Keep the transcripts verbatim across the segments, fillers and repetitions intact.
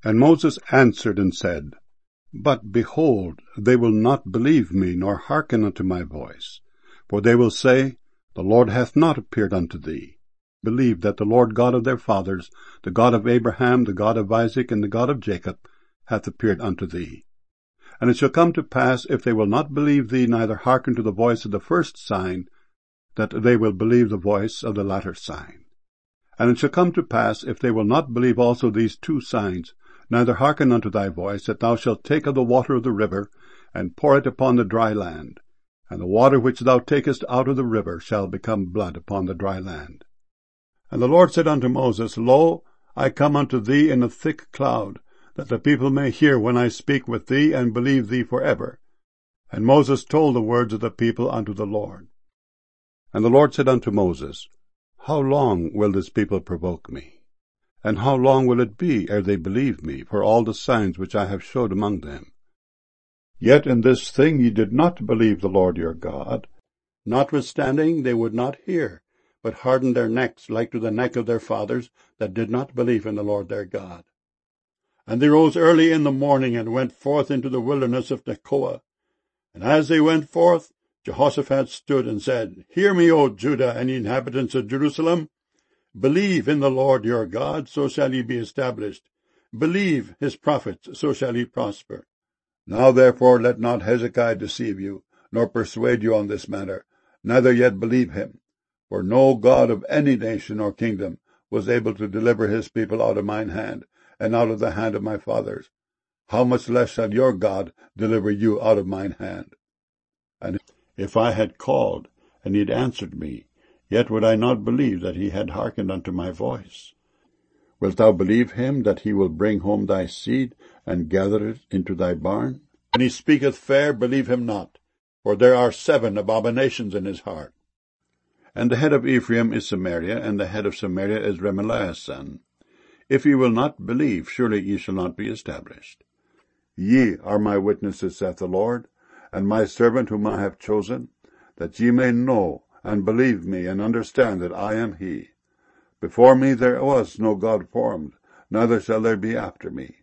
And Moses answered and said, But, behold, they will not believe me, nor hearken unto my voice. For they will say, The Lord hath not appeared unto thee. Believe that the Lord God of their fathers, the God of Abraham, the God of Isaac, and the God of Jacob, hath appeared unto thee. And it shall come to pass, if they will not believe thee, neither hearken to the voice of the first sign, that they will believe the voice of the latter sign. And it shall come to pass, if they will not believe also these two signs, neither hearken unto thy voice, that thou shalt take of the water of the river, and pour it upon the dry land. And the water which thou takest out of the river shall become blood upon the dry land. And the Lord said unto Moses, Lo, I come unto thee in a thick cloud, that the people may hear when I speak with thee, and believe thee for ever. And Moses told the words of the people unto the Lord. And the Lord said unto Moses, How long will this people provoke me? And how long will it be ere they believe me, for all the signs which I have showed among them? Yet in this thing ye did not believe the Lord your God. Notwithstanding they would not hear, but hardened their necks like to the neck of their fathers, that did not believe in the Lord their God. And they rose early in the morning, and went forth into the wilderness of Tekoa. And as they went forth, Jehoshaphat stood and said, Hear me, O Judah, and ye inhabitants of Jerusalem. Believe in the Lord your God, so shall ye be established. Believe his prophets, so shall ye prosper. Now therefore let not Hezekiah deceive you, nor persuade you on this matter, neither yet believe him. For no God of any nation or kingdom was able to deliver his people out of mine hand, and out of the hand of my fathers. How much less shall your God deliver you out of mine hand? And if I had called, and he had answered me, yet would I not believe that he had hearkened unto my voice. Wilt thou believe him, that he will bring home thy seed, and gather it into thy barn? When he speaketh fair, believe him not, for there are seven abominations in his heart. And the head of Ephraim is Samaria, and the head of Samaria is Remaliah's son. If ye will not believe, surely ye shall not be established. Ye are my witnesses, saith the Lord, and my servant whom I have chosen, that ye may know and believe me, and understand that I am he. Before me there was no God formed, neither shall there be after me.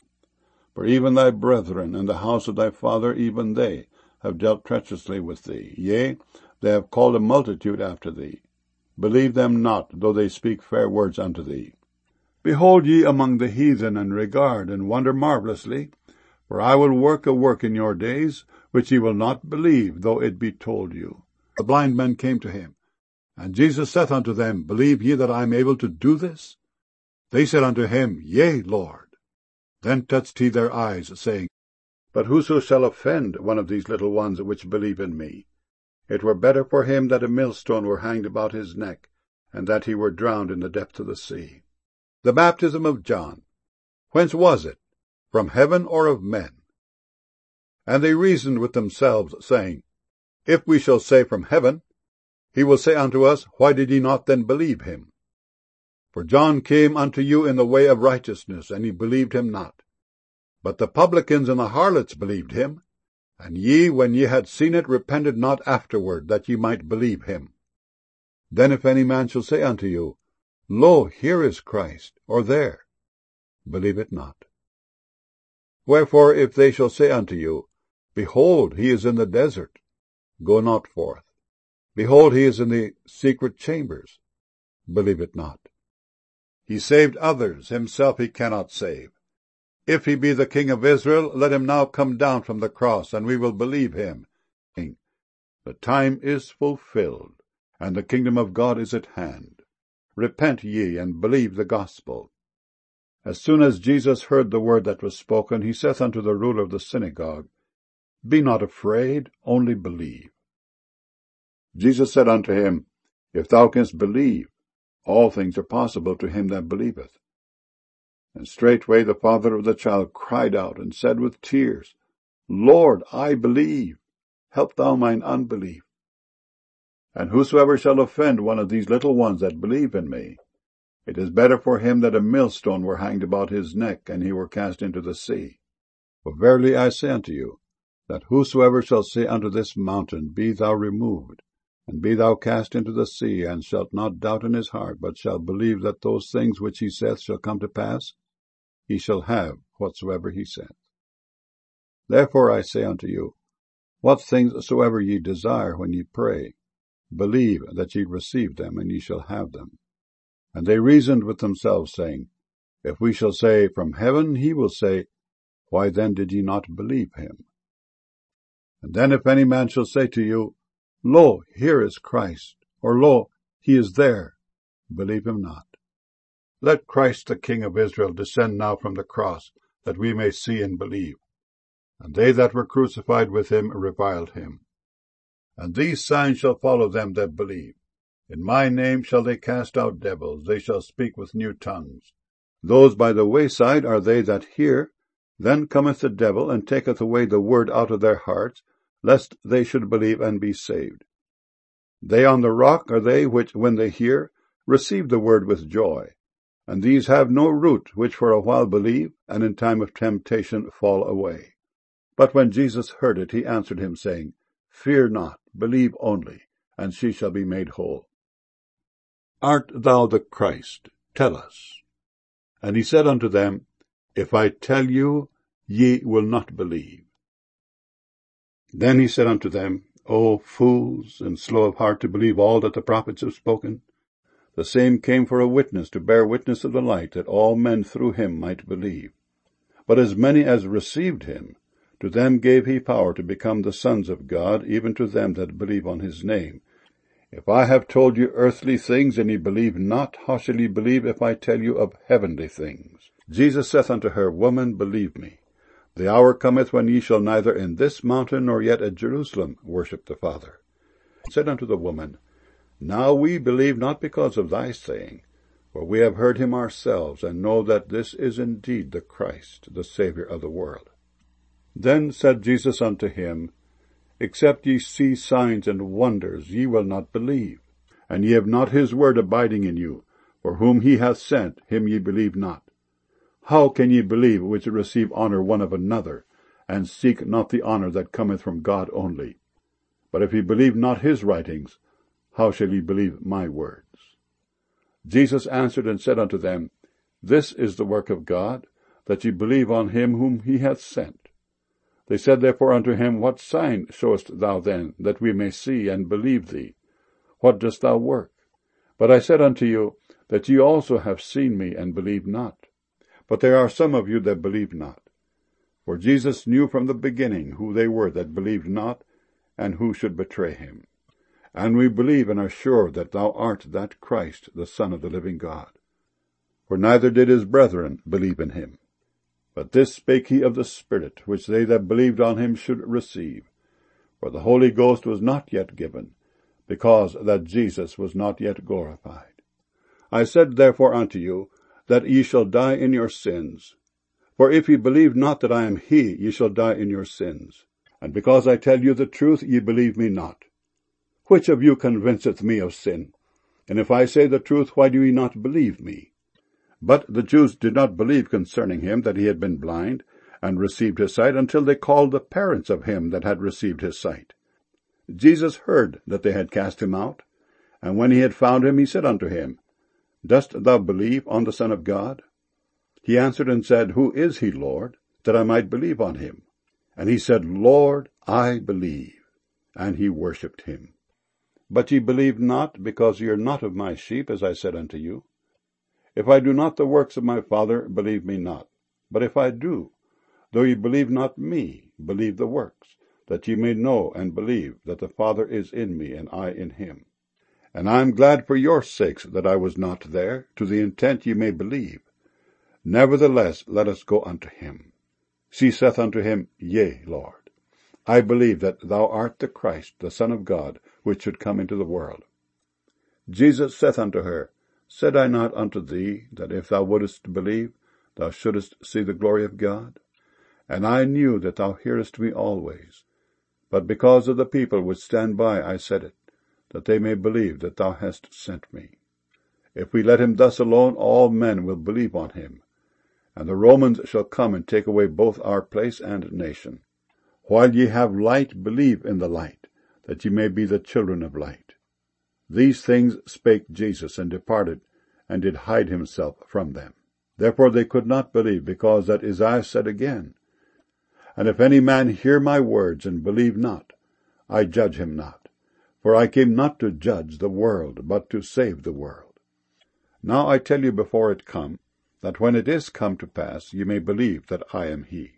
For even thy brethren and the house of thy father, even they, have dealt treacherously with thee. Yea, they have called a multitude after thee. Believe them not, though they speak fair words unto thee. Behold ye among the heathen, and regard, and wonder marvellously, for I will work a work in your days, which ye will not believe, though it be told you. The blind men came to him, and Jesus saith unto them, Believe ye that I am able to do this? They said unto him, Yea, Lord. Then touched he their eyes, saying, But whoso shall offend one of these little ones which believe in me, it were better for him that a millstone were hanged about his neck, and that he were drowned in the depth of the sea. The baptism of John, whence was it? From heaven or of men? And they reasoned with themselves, saying, If we shall say from heaven, he will say unto us, Why did ye not then believe him? For John came unto you in the way of righteousness, and ye believed him not. But the publicans and the harlots believed him. And ye, when ye had seen it, repented not afterward, that ye might believe him. Then if any man shall say unto you, Lo, here is Christ, or there, believe it not. Wherefore, if they shall say unto you, Behold, he is in the desert, go not forth. Behold, he is in the secret chambers, believe it not. He saved others, himself he cannot save. If he be the King of Israel, let him now come down from the cross, and we will believe him. The time is fulfilled, and the kingdom of God is at hand. Repent ye, and believe the gospel. As soon as Jesus heard the word that was spoken, he saith unto the ruler of the synagogue, Be not afraid, only believe. Jesus said unto him, If thou canst believe, all things are possible to him that believeth. And straightway the father of the child cried out, and said with tears, Lord, I believe, help thou mine unbelief. And whosoever shall offend one of these little ones that believe in me, it is better for him that a millstone were hanged about his neck, and he were cast into the sea. For verily I say unto you, that whosoever shall say unto this mountain, Be thou removed, and be thou cast into the sea, and shalt not doubt in his heart, but shall believe that those things which he saith shall come to pass, he shall have whatsoever he saith. Therefore I say unto you, what things soever ye desire when ye pray, believe that ye receive them, and ye shall have them. And they reasoned with themselves, saying, If we shall say, From heaven, he will say, Why then did ye not believe him? And then if any man shall say to you, Lo, here is Christ, or Lo, he is there, believe him not. Let Christ the King of Israel descend now from the cross, that we may see and believe. And they that were crucified with him reviled him. And these signs shall follow them that believe. In my name shall they cast out devils, they shall speak with new tongues. Those by the wayside are they that hear. Then cometh the devil, and taketh away the word out of their hearts, lest they should believe and be saved. They on the rock are they which, when they hear, receive the word with joy. And these have no root, which for a while believe, and in time of temptation fall away. But when Jesus heard it, he answered him, saying, Fear not, believe only, and she shall be made whole. Art thou the Christ? Tell us. And he said unto them, If I tell you, ye will not believe. Then he said unto them, O fools, and slow of heart to believe all that the prophets have spoken. The same came for a witness, to bear witness of the light, that all men through him might believe. But as many as received him, to them gave he power to become the sons of God, even to them that believe on his name. If I have told you earthly things, and ye believe not, how shall ye believe if I tell you of heavenly things? Jesus saith unto her, Woman, believe me, the hour cometh when ye shall neither in this mountain nor yet at Jerusalem worship the Father. He said unto the woman, Now we believe not because of thy saying, for we have heard him ourselves, and know that this is indeed the Christ, the Saviour of the world. Then said Jesus unto him, Except ye see signs and wonders, ye will not believe. And ye have not his word abiding in you, for whom he hath sent, him ye believe not. How can ye believe which receive honour one of another, and seek not the honour that cometh from God only? But if ye believe not his writings, how shall ye believe my words? Jesus answered and said unto them, This is the work of God, that ye believe on him whom he hath sent. They said therefore unto him, What sign showest thou then, that we may see and believe thee? What dost thou work? But I said unto you, that ye also have seen me, and believe not. But there are some of you that believe not. For Jesus knew from the beginning who they were that believed not, and who should betray him. And we believe and are sure that thou art that Christ, the Son of the living God. For neither did his brethren believe in him. But this spake he of the Spirit, which they that believed on him should receive. For the Holy Ghost was not yet given, because that Jesus was not yet glorified. I said therefore unto you, that ye shall die in your sins. For if ye believe not that I am he, ye shall die in your sins. And because I tell you the truth, ye believe me not. Which of you convinceth me of sin? And if I say the truth, why do ye not believe me? But the Jews did not believe concerning him that he had been blind, and received his sight, until they called the parents of him that had received his sight. Jesus heard that they had cast him out, and when he had found him, he said unto him, Dost thou believe on the Son of God? He answered and said, Who is he, Lord, that I might believe on him? And he said, Lord, I believe. And he worshipped him. But ye believe not, because ye are not of my sheep, as I said unto you. If I do not the works of my Father, believe me not. But if I do, though ye believe not me, believe the works, that ye may know and believe that the Father is in me, and I in him. And I am glad for your sakes that I was not there, to the intent ye may believe. Nevertheless, let us go unto him. She saith unto him, Yea, Lord, I believe that thou art the Christ, the Son of God, which should come into the world. Jesus saith unto her, Said I not unto thee, that if thou wouldest believe, thou shouldest see the glory of God? And I knew that thou hearest me always. But because of the people which stand by I said it, that they may believe that thou hast sent me. If we let him thus alone, all men will believe on him. And the Romans shall come and take away both our place and nation. While ye have light, believe in the light, that ye may be the children of light. These things spake Jesus, and departed, and did hide himself from them. Therefore they could not believe, because that Isaiah said again, And if any man hear my words, and believe not, I judge him not. For I came not to judge the world, but to save the world. Now I tell you before it come, that when it is come to pass, ye may believe that I am he.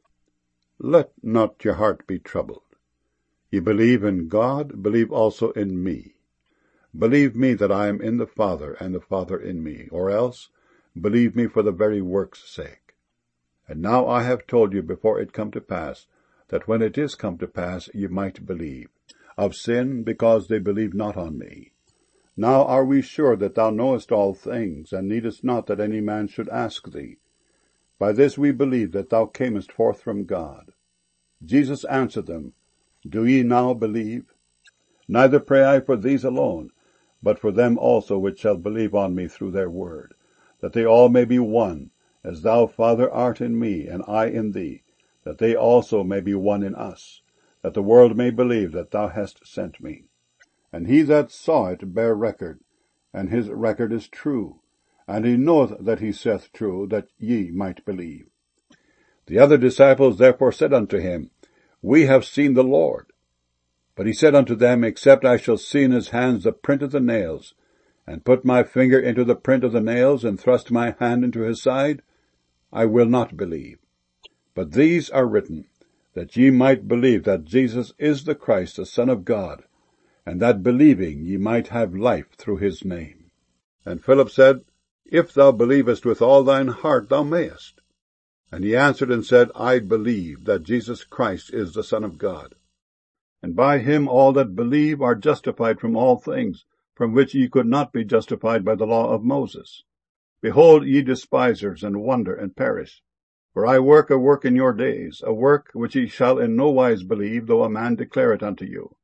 Let not your heart be troubled. Ye believe in God, believe also in me. Believe me that I am in the Father, and the Father in me, or else believe me for the very work's sake. And now I have told you before it come to pass, that when it is come to pass ye might believe. Of sin, because they believe not on me. Now are we sure that thou knowest all things, and needest not that any man should ask thee. By this we believe that thou camest forth from God. Jesus answered them, Do ye now believe? Neither pray I for these alone, but for them also which shall believe on me through their word, that they all may be one, as thou, Father, art in me, and I in thee, that they also may be one in us, that the world may believe that thou hast sent me. And he that saw it bare record, and his record is true, and he knoweth that he saith true, that ye might believe. The other disciples therefore said unto him, We have seen the Lord. But he said unto them, Except I shall see in his hands the print of the nails, and put my finger into the print of the nails, and thrust my hand into his side, I will not believe. But these are written, that ye might believe that Jesus is the Christ, the Son of God, and that believing ye might have life through his name. And Philip said, If thou believest with all thine heart, thou mayest. And he answered and said, I believe that Jesus Christ is the Son of God. And by him all that believe are justified from all things, from which ye could not be justified by the law of Moses. Behold, ye despisers, and wonder, and perish. For I work a work in your days, a work which ye shall in no wise believe, though a man declare it unto you.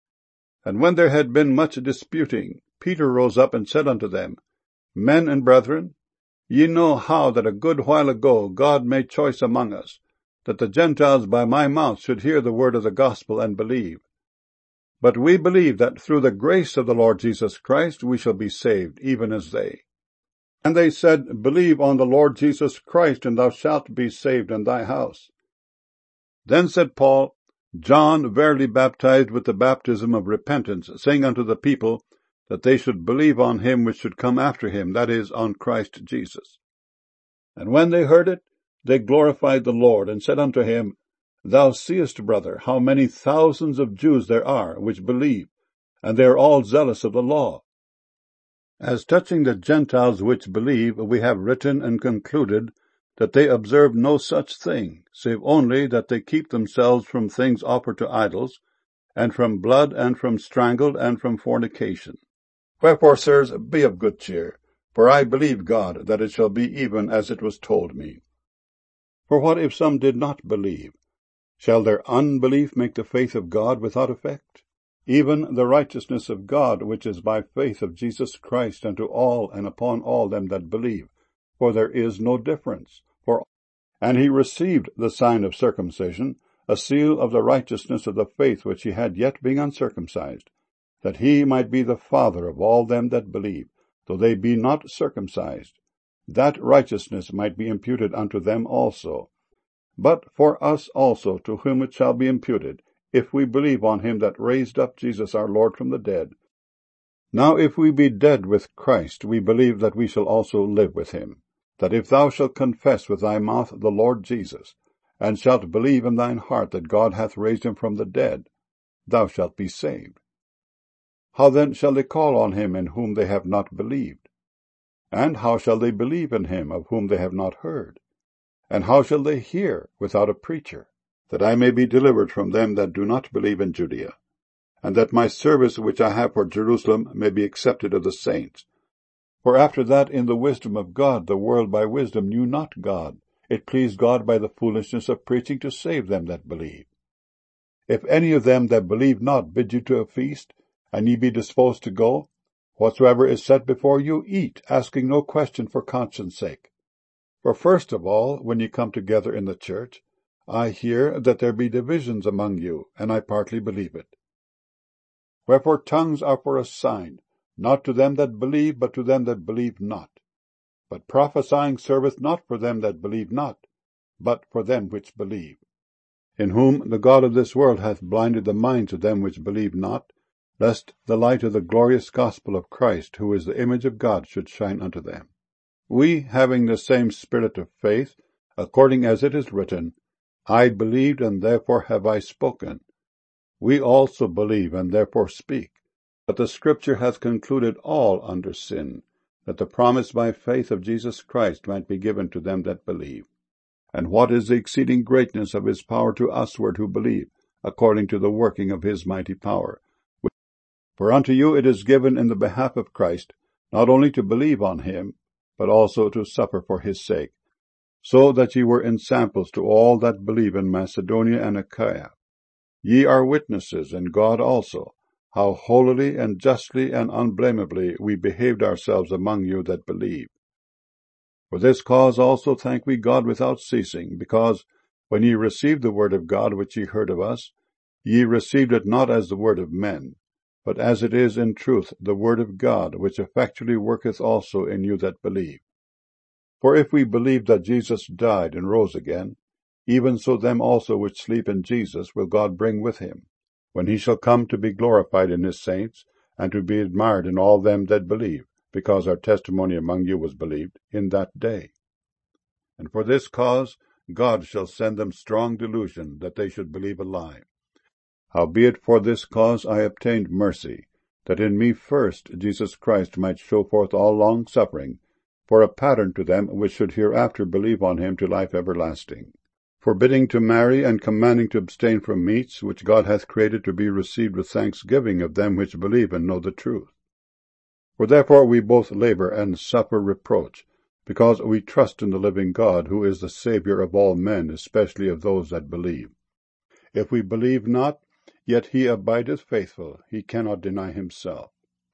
And when there had been much disputing, Peter rose up and said unto them, Men and brethren, ye know how that a good while ago God made choice among us, that the Gentiles by my mouth should hear the word of the gospel and believe. But we believe that through the grace of the Lord Jesus Christ we shall be saved, even as they. And they said, Believe on the Lord Jesus Christ, and thou shalt be saved in thy house. Then said Paul, John verily baptized with the baptism of repentance, saying unto the people, that they should believe on him which should come after him, that is, on Christ Jesus. And when they heard it, they glorified the Lord, and said unto him, Thou seest, brother, how many thousands of Jews there are which believe, and they are all zealous of the law. As touching the Gentiles which believe, we have written and concluded that they observe no such thing, save only that they keep themselves from things offered to idols, and from blood, and from strangled, and from fornication. Wherefore, sirs, be of good cheer, for I believe God that it shall be even as it was told me. For what if some did not believe? Shall their unbelief make the faith of God without effect? Even the righteousness of God, which is by faith of Jesus Christ, unto all and upon all them that believe, for there is no difference. For and he received the sign of circumcision, a seal of the righteousness of the faith which he had yet being uncircumcised, that he might be the father of all them that believe, though they be not circumcised, that righteousness might be imputed unto them also. But for us also, to whom it shall be imputed, if we believe on him that raised up Jesus our Lord from the dead. Now if we be dead with Christ, we believe that we shall also live with him, that if thou shalt confess with thy mouth the Lord Jesus, and shalt believe in thine heart that God hath raised him from the dead, thou shalt be saved. How then shall they call on him in whom they have not believed? And how shall they believe in him of whom they have not heard? And how shall they hear without a preacher? That I may be delivered from them that do not believe in Judea, and that my service which I have for Jerusalem may be accepted of the saints. For after that in the wisdom of God the world by wisdom knew not God, it pleased God by the foolishness of preaching to save them that believe. If any of them that believe not bid you to a feast, and ye be disposed to go, whatsoever is set before you, eat, asking no question for conscience sake. For first of all, when ye come together in the church, I hear that there be divisions among you, and I partly believe it. Wherefore tongues are for a sign, not to them that believe, but to them that believe not. But prophesying serveth not for them that believe not, but for them which believe. In whom the God of this world hath blinded the minds of them which believe not, lest the light of the glorious gospel of Christ, who is the image of God, should shine unto them. We, having the same spirit of faith, according as it is written, I believed, and therefore have I spoken. We also believe, and therefore speak. But the Scripture hath concluded all under sin, that the promise by faith of Jesus Christ might be given to them that believe. And what is the exceeding greatness of his power to usward who believe, according to the working of his mighty power? For unto you it is given in the behalf of Christ, not only to believe on him, but also to suffer for his sake, so that ye were ensamples to all that believe in Macedonia and Achaia. Ye are witnesses, and God also, how holily and justly and unblameably we behaved ourselves among you that believe. For this cause also thank we God without ceasing, because, when ye received the word of God which ye heard of us, ye received it not as the word of men, but as it is in truth the word of God, which effectually worketh also in you that believe. For if we believe that Jesus died and rose again, even so them also which sleep in Jesus will God bring with him, when he shall come to be glorified in his saints, and to be admired in all them that believe, because our testimony among you was believed in that day. And for this cause God shall send them strong delusion, that they should believe a lie. Howbeit for this cause I obtained mercy, that in me first Jesus Christ might show forth all long suffering, for a pattern to them which should hereafter believe on him to life everlasting, forbidding to marry, and commanding to abstain from meats, which God hath created to be received with thanksgiving of them which believe and know the truth. For therefore we both labor and suffer reproach, because we trust in the living God, who is the Saviour of all men, especially of those that believe. If we believe not, yet he abideth faithful, he cannot deny himself.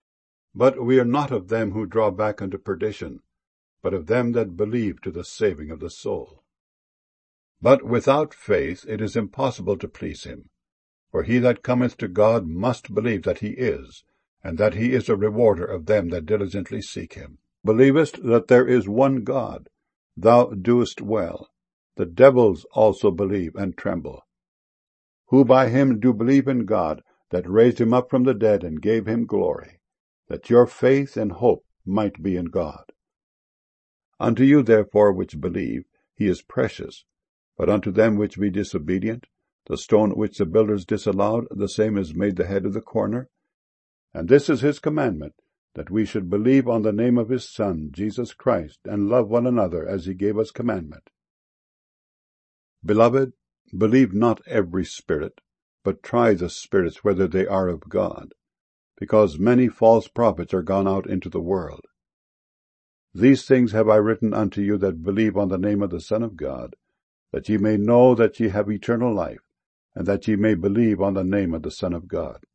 But we are not of them who draw back unto perdition, but of them that believe to the saving of the soul. But without faith it is impossible to please him. For he that cometh to God must believe that he is, and that he is a rewarder of them that diligently seek him. Believest that there is one God? Thou doest well. The devils also believe and tremble. Who by him do believe in God, that raised him up from the dead and gave him glory, that your faith and hope might be in God. Unto you therefore which believe, he is precious, but unto them which be disobedient, the stone which the builders disallowed, the same is made the head of the corner. And this is his commandment, that we should believe on the name of his Son, Jesus Christ, and love one another as he gave us commandment. Beloved, believe not every spirit, but try the spirits whether they are of God, because many false prophets are gone out into the world. These things have I written unto you that believe on the name of the Son of God, that ye may know that ye have eternal life, and that ye may believe on the name of the Son of God.